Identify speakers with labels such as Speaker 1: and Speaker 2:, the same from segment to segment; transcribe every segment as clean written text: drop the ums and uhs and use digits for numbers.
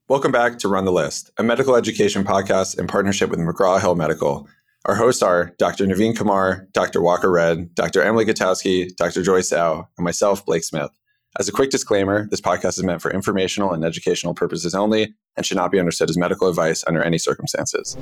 Speaker 1: Welcome back to Run the List, a medical education podcast in partnership with McGraw-Hill Medical. Our hosts are Dr. Naveen Kumar, Dr. Walker Red, Dr. Emily Gutowski, Dr. Joyce Au, and myself, Blake Smith. As a quick disclaimer, this podcast is meant for informational and educational purposes only and should not be understood as medical advice under any circumstances.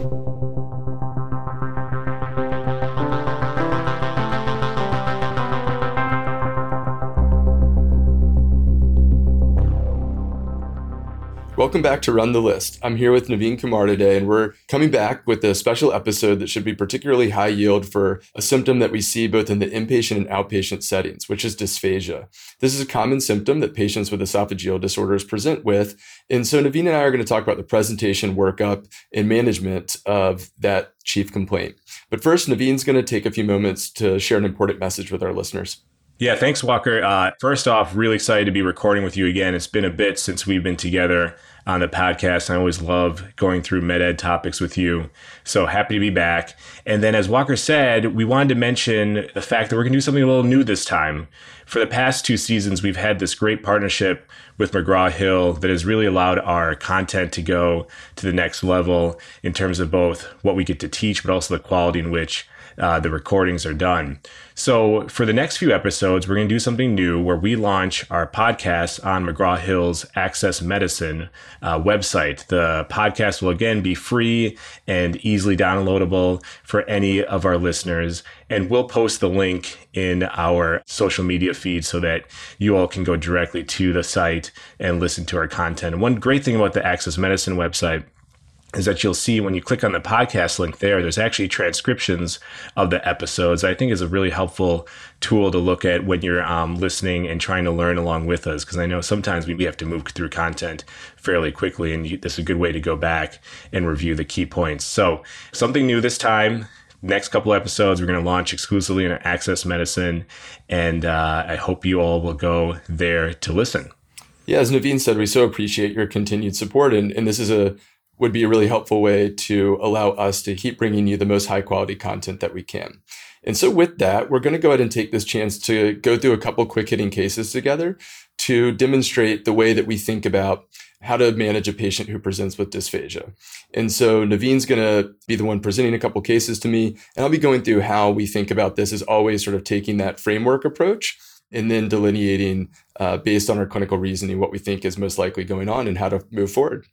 Speaker 2: Welcome back to Run the List. I'm here with Naveen Kumar today, and we're coming back with a special episode that should be particularly high yield for a symptom that we see both in the inpatient and outpatient settings, which is dysphagia. This is a common symptom that patients with esophageal disorders present with. And so Naveen and I are going to talk about the presentation, workup, and management of that chief complaint. But first, Naveen's going to take a few moments to share an important message with our listeners.
Speaker 3: Yeah, thanks, Walker. First off, really excited to be recording with you again. It's been a bit since we've been together on the podcast. I always love going through med ed topics with you. So happy to be back. And then as Walker said, we wanted to mention the fact that we're going to do something a little new this time. For the past 2 seasons, we've had this great partnership with McGraw-Hill that has really allowed our content to go to the next level in terms of both what we get to teach, but also the quality in which the recordings are done. So for the next few episodes, we're going to do something new where we launch our podcast on McGraw-Hill's Access Medicine website. The podcast will again be free and easily downloadable for any of our listeners. And we'll post the link in our social media feed so that you all can go directly to the site and listen to our content. And one great thing about the Access Medicine website is that you'll see when you click on the podcast link there's actually transcriptions of the episodes. I think is a really helpful tool to look at when you're listening and trying to learn along with us, because I know sometimes we have to move through content fairly quickly, and this is a good way to go back and review the key points. So something new this time. Next couple episodes, we're going to launch exclusively in Access Medicine, and I hope you all will go there to listen.
Speaker 2: Yeah, as Naveen said, we so appreciate your continued support, and this is would be a really helpful way to allow us to keep bringing you the most high quality content that we can. And so with that, we're going to go ahead and take this chance to go through a couple quick hitting cases together to demonstrate the way that we think about how to manage a patient who presents with dysphagia. And so Naveen's going to be the one presenting a couple cases to me, and I'll be going through how we think about this as always sort of taking that framework approach and then delineating based on our clinical reasoning what we think is most likely going on and how to move forward.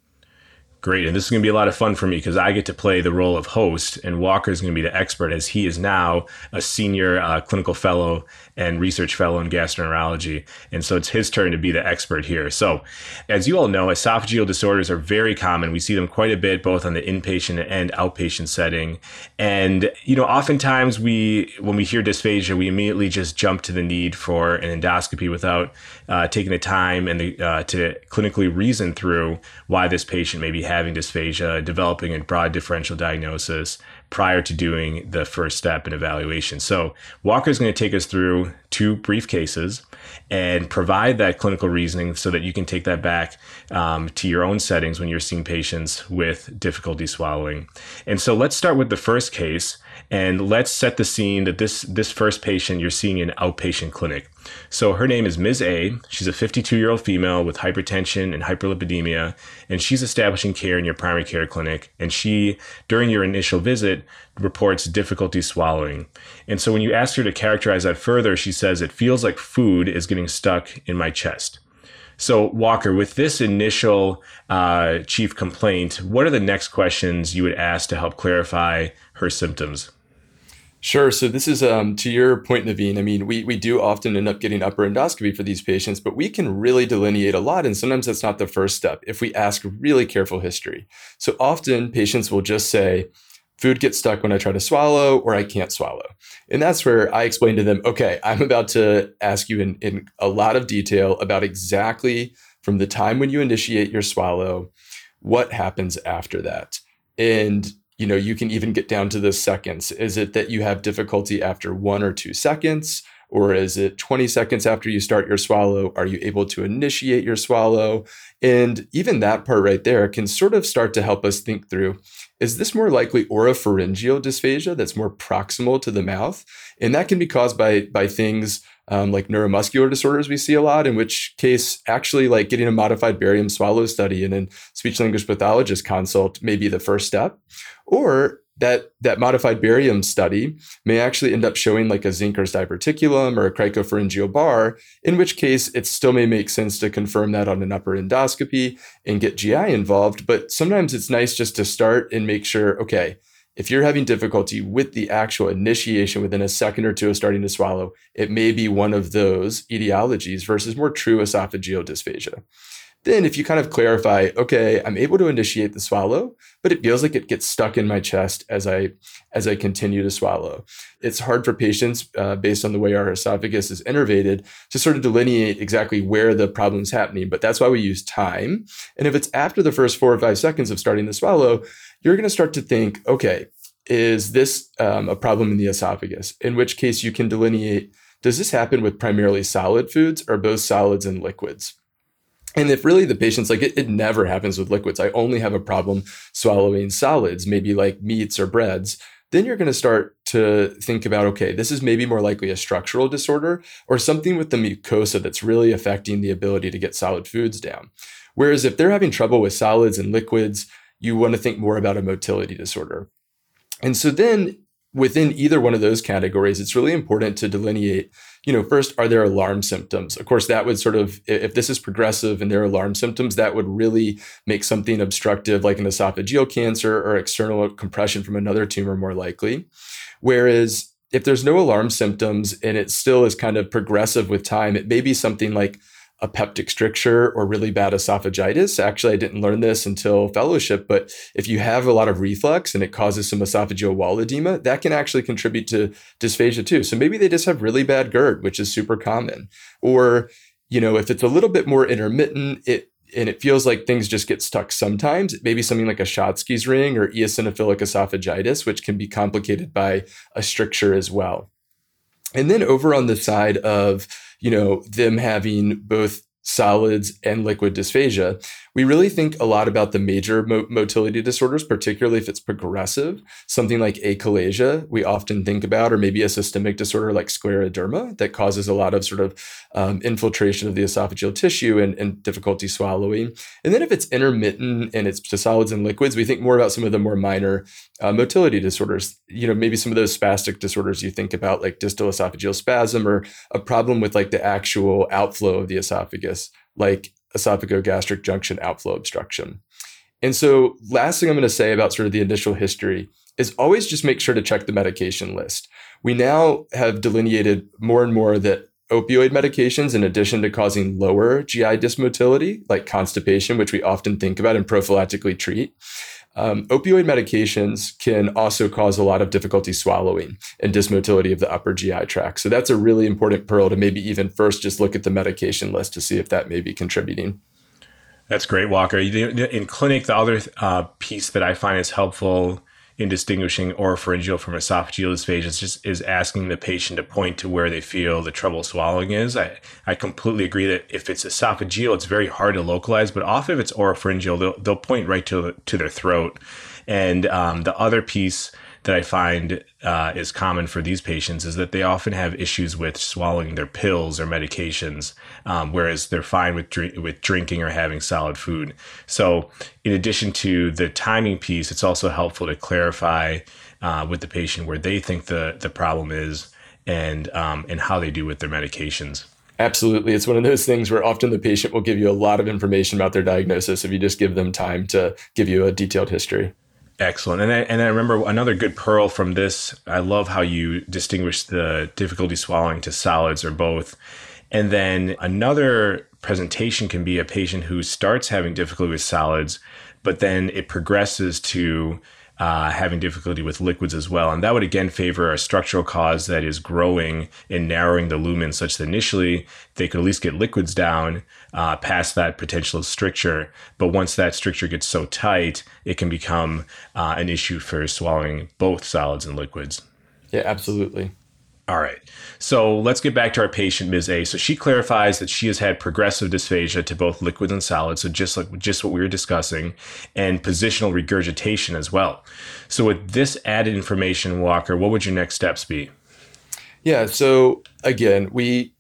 Speaker 3: Great. And this is going to be a lot of fun for me because I get to play the role of host, and Walker is going to be the expert as he is now a senior clinical fellow and research fellow in gastroenterology. And so it's his turn to be the expert here. So as you all know, esophageal disorders are very common. We see them quite a bit, both on the inpatient and outpatient setting. And, oftentimes when we hear dysphagia, we immediately just jump to the need for an endoscopy without taking the time and to clinically reason through why this patient may be having dysphagia, developing a broad differential diagnosis prior to doing the first step in evaluation. So Walker's going to take us through 2 brief cases and provide that clinical reasoning so that you can take that back to your own settings when you're seeing patients with difficulty swallowing. And so let's start with the first case, and let's set the scene that this first patient you're seeing in an outpatient clinic. So her name is Ms. A. She's a 52-year-old female with hypertension and hyperlipidemia, and she's establishing care in your primary care clinic. And she, during your initial visit, reports difficulty swallowing. And so when you ask her to characterize that further, she says, "It feels like food is getting stuck in my chest." So Walker, with this initial chief complaint, what are the next questions you would ask to help clarify her symptoms?
Speaker 2: Sure. So this is, to your point, Naveen, I mean, we do often end up getting upper endoscopy for these patients, but we can really delineate a lot. And sometimes that's not the first step if we ask really careful history. So often patients will just say, food gets stuck when I try to swallow, or I can't swallow. And that's where I explain to them, okay, I'm about to ask you in a lot of detail about exactly from the time when you initiate your swallow, what happens after that. And you can even get down to the seconds. Is it that you have difficulty after 1 or 2 seconds? Or is it 20 seconds after you start your swallow? Are you able to initiate your swallow? And even that part right there can sort of start to help us think through, is this more likely oropharyngeal dysphagia that's more proximal to the mouth? And that can be caused by things like neuromuscular disorders we see a lot, in which case actually like getting a modified barium swallow study and a speech language pathologist consult may be the first step. Or that modified barium study may actually end up showing like a Zinker's diverticulum or a cricopharyngeal bar, in which case it still may make sense to confirm that on an upper endoscopy and get GI involved. But sometimes it's nice just to start and make sure, okay, if you're having difficulty with the actual initiation within a second or two of starting to swallow, it may be one of those etiologies versus more true esophageal dysphagia. Then if you kind of clarify, okay, I'm able to initiate the swallow, but it feels like it gets stuck in my chest as I continue to swallow. It's hard for patients, based on the way our esophagus is innervated, to sort of delineate exactly where the problem's happening. But that's why we use time. And if it's after the first 4 or 5 seconds of starting to swallow, you're going to start to think, okay, is this a problem in the esophagus? In which case you can delineate, does this happen with primarily solid foods or both solids and liquids? And if really the patient's like, it never happens with liquids, I only have a problem swallowing solids, maybe like meats or breads, then you're going to start to think about, okay, this is maybe more likely a structural disorder or something with the mucosa that's really affecting the ability to get solid foods down. Whereas if they're having trouble with solids and liquids, you want to think more about a motility disorder. And so then within either one of those categories, it's really important to delineate, first, are there alarm symptoms? Of course, that would sort of, if this is progressive and there are alarm symptoms, that would really make something obstructive like an esophageal cancer or external compression from another tumor more likely. Whereas if there's no alarm symptoms and it still is kind of progressive with time, it may be something like a peptic stricture or really bad esophagitis. Actually, I didn't learn this until fellowship, but if you have a lot of reflux and it causes some esophageal wall edema, that can actually contribute to dysphagia too. So maybe they just have really bad GERD, which is super common. Or, if it's a little bit more intermittent, and it feels like things just get stuck sometimes, it may be something like a Schatzki's ring or eosinophilic esophagitis, which can be complicated by a stricture as well. And then over on the side of, them having both solids and liquid dysphagia, we really think a lot about the major motility disorders, particularly if it's progressive. Something like achalasia we often think about, or maybe a systemic disorder like scleroderma that causes a lot of sort of infiltration of the esophageal tissue and difficulty swallowing. And then if it's intermittent and it's to solids and liquids, we think more about some of the more minor motility disorders, maybe some of those spastic disorders you think about, like distal esophageal spasm, or a problem with like the actual outflow of the esophagus, like esophagogastric junction outflow obstruction. And so last thing I'm going to say about sort of the initial history is always just make sure to check the medication list. We now have delineated more and more that opioid medications, in addition to causing lower GI dysmotility, like constipation, which we often think about and prophylactically treat, opioid medications can also cause a lot of difficulty swallowing and dysmotility of the upper GI tract. So that's a really important pearl to maybe even first just look at the medication list to see if that may be contributing.
Speaker 3: That's great, Walker. In clinic, the other piece that I find is helpful in distinguishing oropharyngeal from esophageal dysphagia is asking the patient to point to where they feel the trouble swallowing is. I completely agree that if it's esophageal, it's very hard to localize, but often if it's oropharyngeal, they'll point right to their throat. And the other piece that I find is common for these patients is that they often have issues with swallowing their pills or medications, whereas they're fine with drinking or having solid food. So in addition to the timing piece, it's also helpful to clarify with the patient where they think the problem is and how they do with their medications.
Speaker 2: Absolutely. It's one of those things where often the patient will give you a lot of information about their diagnosis if you just give them time to give you a detailed history.
Speaker 3: Excellent. And I remember another good pearl from this. I love how you distinguish the difficulty swallowing to solids or both. And then another presentation can be a patient who starts having difficulty with solids, but then it progresses to having difficulty with liquids as well. And that would again favor a structural cause that is growing and narrowing the lumen such that initially they could at least get liquids down past that potential stricture. But once that stricture gets so tight, it can become an issue for swallowing both solids and liquids.
Speaker 2: Yeah, absolutely.
Speaker 3: All right. So let's get back to our patient, Ms. A. So she clarifies that she has had progressive dysphagia to both liquids and solids, so just what we were discussing, and positional regurgitation as well. So with this added information, Walker, what would your next steps be?
Speaker 2: Yeah. So again, we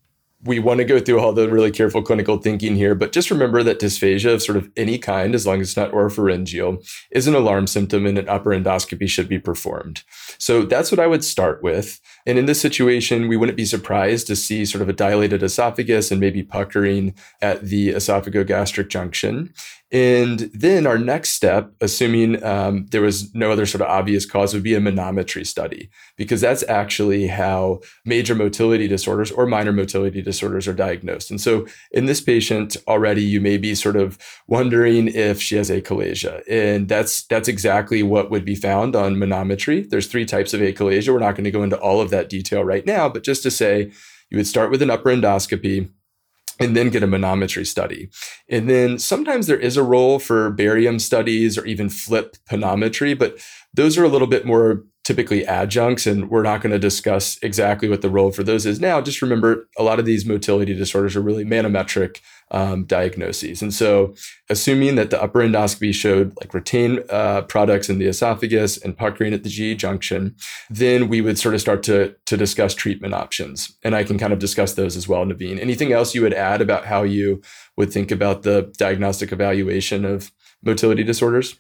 Speaker 2: we want to go through all the really careful clinical thinking here, but just remember that dysphagia of sort of any kind, as long as it's not oropharyngeal, is an alarm symptom and an upper endoscopy should be performed. So that's what I would start with. And in this situation, we wouldn't be surprised to see sort of a dilated esophagus and maybe puckering at the esophagogastric junction. And then our next step, assuming there was no other sort of obvious cause, would be a manometry study, because that's actually how major motility disorders or minor motility disorders are diagnosed. And so in this patient already, you may be sort of wondering if she has achalasia. And that's exactly what would be found on manometry. There's 3 types of achalasia. We're not going to go into all of that detail right now, but just to say, you would start with an upper endoscopy and then get a manometry study. And then sometimes there is a role for barium studies or even flip panometry, but those are a little bit more typically adjuncts, and we're not going to discuss exactly what the role for those is now. Just remember, a lot of these motility disorders are really manometric diagnoses. And so assuming that the upper endoscopy showed like retained products in the esophagus and puckering at the GE junction, then we would sort of start to discuss treatment options. And I can kind of discuss those as well, Naveen. Anything else you would add about how you would think about the diagnostic evaluation of motility disorders?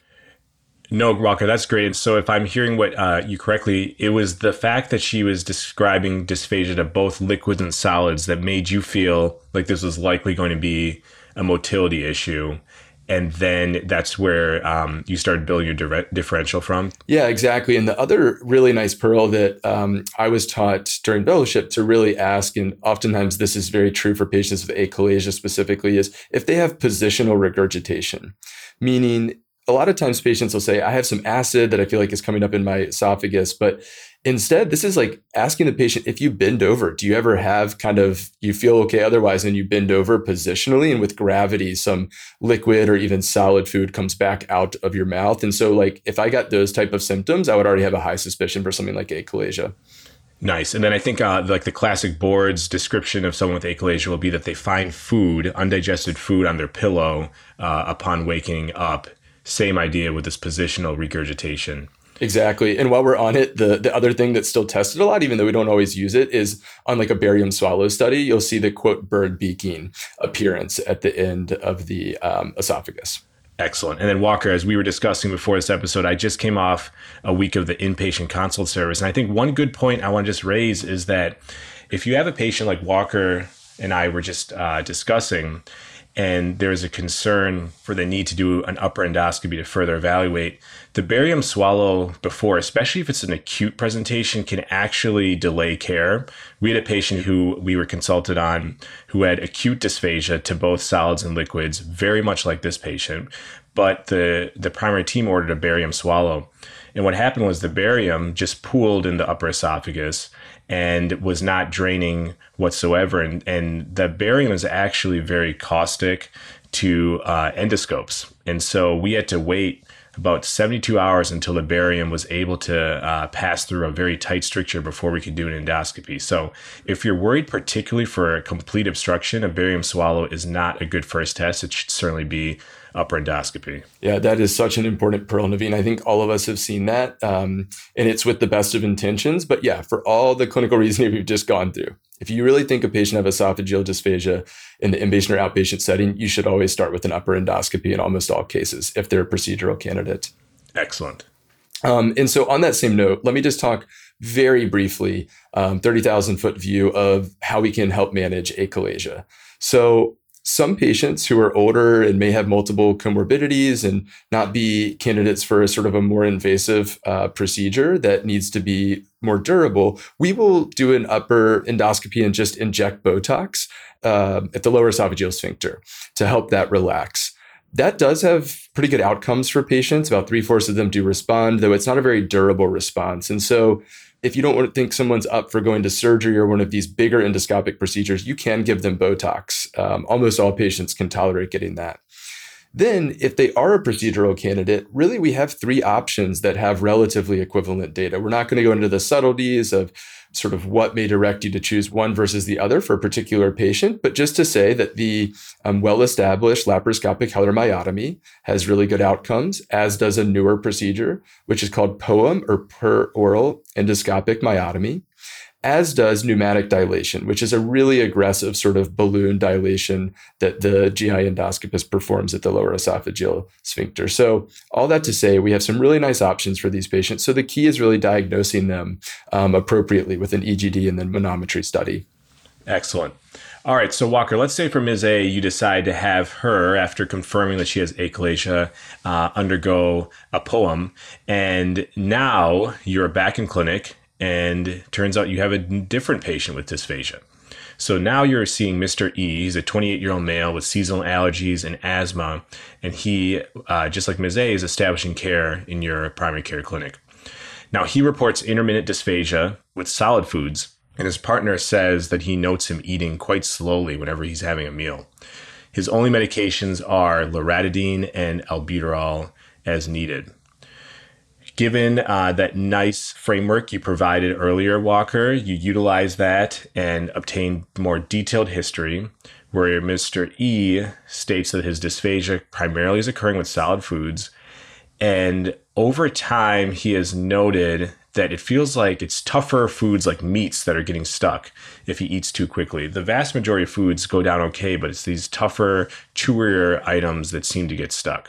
Speaker 3: No, Walker, that's great. So if I'm hearing what you correctly, it was the fact that she was describing dysphagia to both liquids and solids that made you feel like this was likely going to be a motility issue. And then that's where you started building your differential from. Yeah,
Speaker 2: exactly. And the other really nice pearl that I was taught during fellowship to really ask, and oftentimes this is very true for patients with achalasia specifically, is if they have positional regurgitation, meaning a lot of times patients will say, I have some acid that I feel like is coming up in my esophagus, but instead, this is like asking the patient, if you bend over, do you ever have you feel okay otherwise, and you bend over positionally, and with gravity, some liquid or even solid food comes back out of your mouth. And so like, if I got those type of symptoms, I would already have a high suspicion for something like achalasia.
Speaker 3: Nice. And then I think like the classic board's description of someone with achalasia will be that they find food, undigested food on their pillow upon waking up. Same idea with this positional regurgitation.
Speaker 2: Exactly. And while we're on it, the other thing that's still tested a lot, even though we don't always use it, is on like a barium swallow study, you'll see the quote bird beaking appearance at the end of the esophagus.
Speaker 3: Excellent. And then Walker, as we were discussing before this episode, I just came off a week of the inpatient consult service. And I think one good point I want to just raise is that if you have a patient like Walker and I were just discussing, and there's a concern for the need to do an upper endoscopy to further evaluate, the barium swallow before, especially if it's an acute presentation, can actually delay care. We had a patient who we were consulted on who had acute dysphagia to both solids and liquids, very much like this patient, but the primary team ordered a barium swallow. And what happened was the barium just pooled in the upper esophagus and was not draining whatsoever. And the barium is actually very caustic to endoscopes. And so we had to wait about 72 hours until the barium was able to pass through a very tight stricture before we could do an endoscopy. So if you're worried particularly for a complete obstruction, a barium swallow is not a good first test. It should certainly be upper endoscopy.
Speaker 2: Yeah, that is such an important pearl, Naveen. I think all of us have seen that, and it's with the best of intentions. But yeah, for all the clinical reasoning we've just gone through, if you really think a patient have esophageal dysphagia in the inpatient or outpatient setting, you should always start with an upper endoscopy in almost all cases if they're a procedural candidate.
Speaker 3: Excellent.
Speaker 2: And so on that same note, let me just talk very briefly, 30,000 foot view of how we can help manage achalasia. So some patients who are older and may have multiple comorbidities and not be candidates for a sort of a more invasive procedure that needs to be more durable, we will do an upper endoscopy and just inject Botox at the lower esophageal sphincter to help that relax. That does have pretty good outcomes for patients. About 3/4 of them do respond, though it's not a very durable response. And so if you don't want to think someone's up for going to surgery or one of these bigger endoscopic procedures, you can give them Botox. Almost all patients can tolerate getting that. Then if they are a procedural candidate, really we have 3 options that have relatively equivalent data. We're not going to go into the subtleties of sort of what may direct you to choose one versus the other for a particular patient, but just to say that the well-established laparoscopic hilar has really good outcomes, as does a newer procedure, which is called POEM or peroral endoscopic myotomy. as does pneumatic dilation, which is a really aggressive sort of balloon dilation that the GI endoscopist performs at the lower esophageal sphincter. So all that to say, we have some really nice options for these patients. So the key is really diagnosing them appropriately with an EGD and then manometry study.
Speaker 3: Excellent. All right. So Walker, let's say for Ms. A, you decide to have her, after confirming that she has achalasia, undergo a POEM. And now you're back in clinic and turns out you have a different patient with dysphagia. So now you're seeing Mr. E. He's a 28-year-old male with seasonal allergies and asthma. And he, just like Ms. A, is establishing care in your primary care clinic. Now he reports intermittent dysphagia with solid foods. And his partner says that he notes him eating quite slowly whenever he's having a meal. His only medications are loratadine and albuterol as needed. Given that nice framework you provided earlier, Walker, you utilize that and obtain more detailed history, where Mr. E states that his dysphagia primarily is occurring with solid foods. And over time, he has noted that it feels like it's tougher foods like meats that are getting stuck if he eats too quickly. The vast majority of foods go down okay, but it's these tougher, chewier items that seem to get stuck.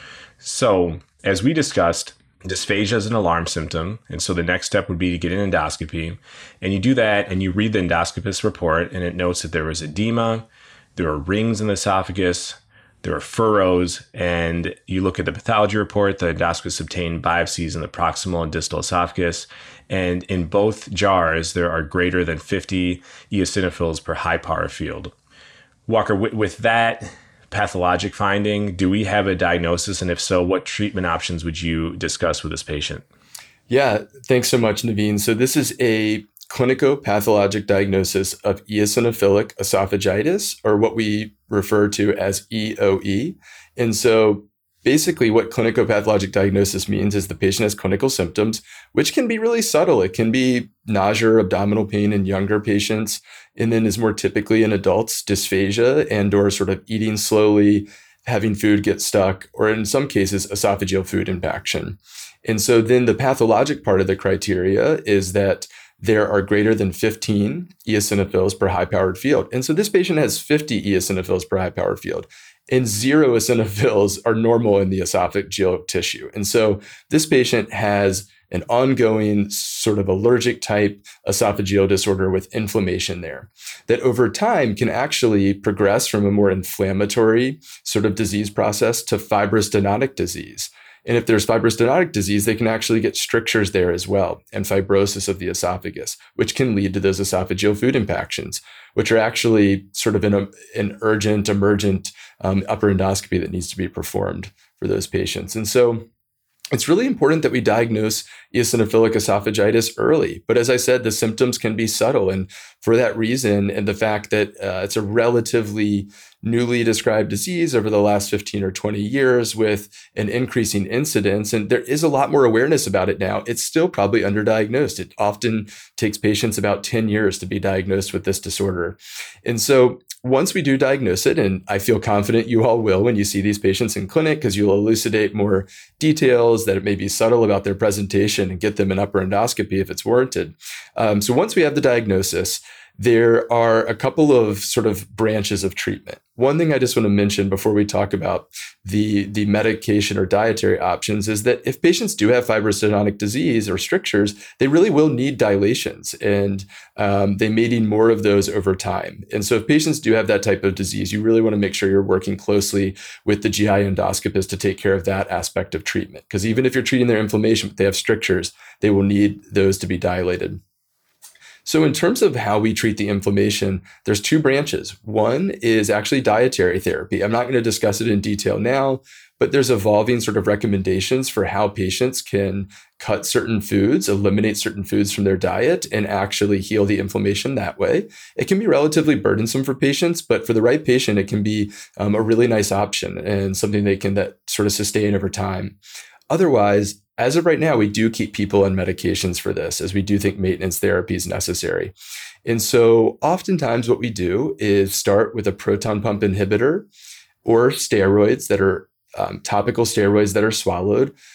Speaker 3: So, as we discussed, dysphagia is an alarm symptom, and so the next step would be to get an endoscopy. And you do that, and you read the endoscopist's report, and it notes that there was edema, there are rings in the esophagus, there are furrows, and you look at the pathology report. The endoscopist obtained biopsies in the proximal and distal esophagus, and in both jars, there are greater than 50 eosinophils per high power field. Walker, with that pathologic finding, do we have a diagnosis? And if so, what treatment options would you discuss with this patient?
Speaker 2: Yeah, thanks so much, Naveen. So this is a clinico-pathologic diagnosis of eosinophilic esophagitis, or what we refer to as EOE. And so basically what clinico-pathologic diagnosis means is the patient has clinical symptoms, which can be really subtle. It can be nausea or abdominal pain in younger patients, and then is more typically in adults, dysphagia and or sort of eating slowly, having food get stuck, or in some cases, esophageal food impaction. And so then the pathologic part of the criteria is that there are greater than 15 eosinophils per high-powered field. And so this patient has 50 eosinophils per high-powered field, and 0 eosinophils are normal in the esophageal tissue. And so this patient has an ongoing sort of allergic type esophageal disorder with inflammation there that over time can actually progress from a more inflammatory sort of disease process to fibrostenotic disease. And if there's fibrostenotic disease, they can actually get strictures there as well, and fibrosis of the esophagus, which can lead to those esophageal food impactions, which are actually sort of an urgent, emergent upper endoscopy that needs to be performed for those patients. And so it's really important that we diagnose eosinophilic esophagitis early. But as I said, the symptoms can be subtle. And for that reason, and the fact that it's a relatively newly described disease over the last 15 or 20 years with an increasing incidence, and there is a lot more awareness about it now, it's still probably underdiagnosed. It often takes patients about 10 years to be diagnosed with this disorder. And so once we do diagnose it, and I feel confident you all will when you see these patients in clinic, because you'll elucidate more details that it may be subtle about their presentation and get them an upper endoscopy if it's warranted. So once we have the diagnosis, there are a couple of sort of branches of treatment. One thing I just want to mention before we talk about the medication or dietary options is that if patients do have fibrostenotic disease or strictures, they really will need dilations, and they may need more of those over time. And so if patients do have that type of disease, you really want to make sure you're working closely with the GI endoscopist to take care of that aspect of treatment. Because even if you're treating their inflammation, if they have strictures, they will need those to be dilated. So in terms of how we treat the inflammation, there's 2 branches. One is actually dietary therapy. I'm not going to discuss it in detail now, but there's evolving sort of recommendations for how patients can cut certain foods, eliminate certain foods from their diet, and actually heal the inflammation that way. It can be relatively burdensome for patients, but for the right patient, it can be a really nice option and something they can that sort of sustain over time. Otherwise, as of right now, we do keep people on medications for this, as we do think maintenance therapy is necessary. And so oftentimes what we do is start with a proton pump inhibitor or steroids that are topical steroids that are swallowed.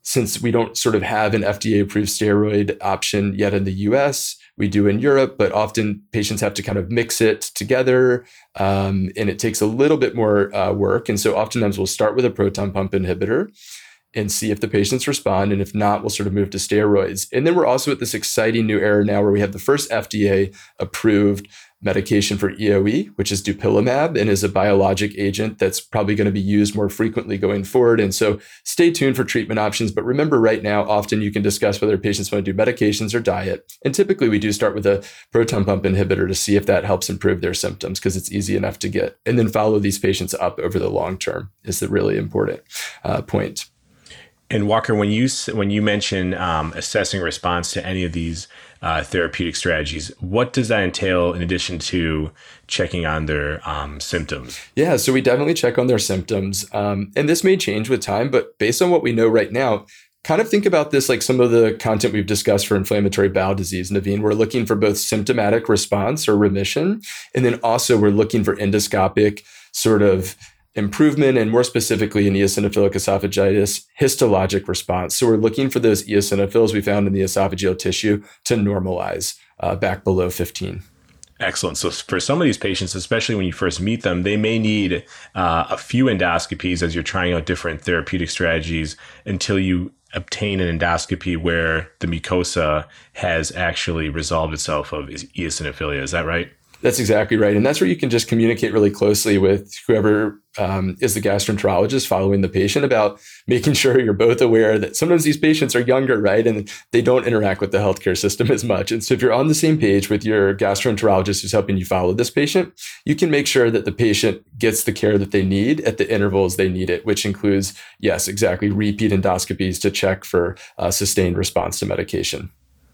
Speaker 2: since we don't sort of have an FDA-approved steroid option yet in the US, we do in Europe, but often patients have to kind of mix it together, and it takes a little bit more work. And so oftentimes we'll start with a proton pump inhibitor and see if the patients respond. And if not, we'll sort of move to steroids. And then we're also at this exciting new era now where we have the first FDA-approved medication for EoE, which is dupilumab, and is a biologic agent that's probably going to be used more frequently going forward. And so stay tuned for treatment options. But remember, right now, often you can discuss whether patients want to do medications or diet. And typically we do start with a proton pump inhibitor to see if that helps improve their symptoms, because it's easy enough to get. And then follow these patients up over the long term is the really important point.
Speaker 3: And Walker, when you mention assessing response to any of these therapeutic strategies, what does that entail in addition to checking on their symptoms?
Speaker 2: Yeah, so we definitely check on their symptoms. And this may change with time, but based on what we know right now, kind of think about this like some of the content we've discussed for inflammatory bowel disease, Naveen. We're looking for both symptomatic response or remission, and then also we're looking for endoscopic sort of improvement, and more specifically in eosinophilic esophagitis, histologic response. So we're looking for those eosinophils we found in the esophageal tissue to normalize back below 15.
Speaker 3: Excellent. So for some of these patients, especially when you first meet them, they may need a few endoscopies as you're trying out different therapeutic strategies until you obtain an endoscopy where the mucosa has actually resolved itself of eosinophilia. Is that right?
Speaker 2: That's exactly right. And that's where you can just communicate really closely with whoever is the gastroenterologist following the patient about making sure you're both aware that sometimes these patients are younger, right? And they don't interact with the healthcare system as much. And so if you're on the same page with your gastroenterologist who's helping you follow this patient, you can make sure that the patient gets the care that they need at the intervals they need it, which includes, yes, exactly, repeat endoscopies to check for sustained response to medication.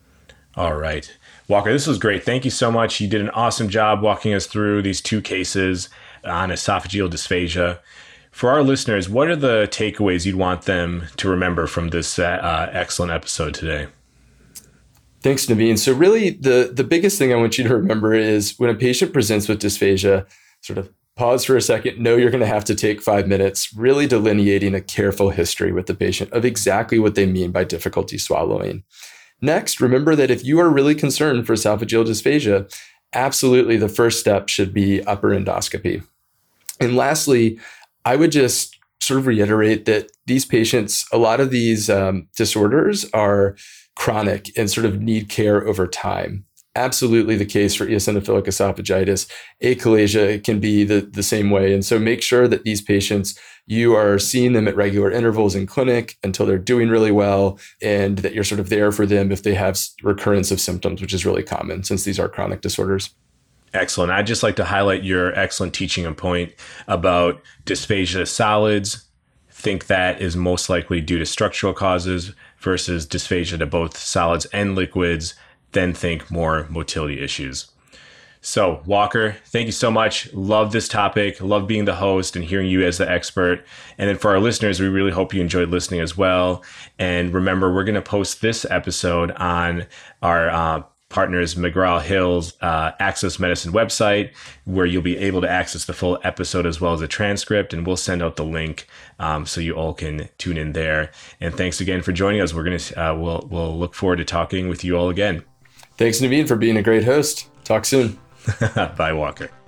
Speaker 3: All right. Walker, this was great. Thank you so much. You did an awesome job walking us through these two cases on esophageal dysphagia. For our listeners, what are the takeaways you'd want them to remember from this excellent episode today?
Speaker 2: Thanks, Naveen. So really, the biggest thing I want you to remember is when a patient presents with dysphagia, sort of pause for a second, know you're going to have to take 5 minutes, really delineating a careful history with the patient of exactly what they mean by difficulty swallowing. Next, remember that if you are really concerned for esophageal dysphagia, absolutely the first step should be upper endoscopy. And lastly, I would just sort of reiterate that these patients, a lot of these disorders are chronic and sort of need care over time. Absolutely the case for eosinophilic esophagitis. Achalasia can be the same way. And so make sure that these patients, you are seeing them at regular intervals in clinic until they're doing really well, and that you're sort of there for them if they have recurrence of symptoms, which is really common since these are chronic disorders.
Speaker 3: Excellent. I'd just like to highlight your excellent teaching and point about dysphagia solids. Think that is most likely due to structural causes versus dysphagia to both solids and liquids. Then think more motility issues. So Walker, thank you so much. Love this topic. Love being the host and hearing you as the expert. And then for our listeners, we really hope you enjoyed listening as well. And remember, we're going to post this episode on our partners McGraw-Hill's Access Medicine website, where you'll be able to access the full episode as well as a transcript. And we'll send out the link so you all can tune in there. And thanks again for joining us. We're going to we'll look forward to talking with you all again.
Speaker 2: Thanks, Naveen, for being a great host. Talk soon.
Speaker 3: Bye, Walker.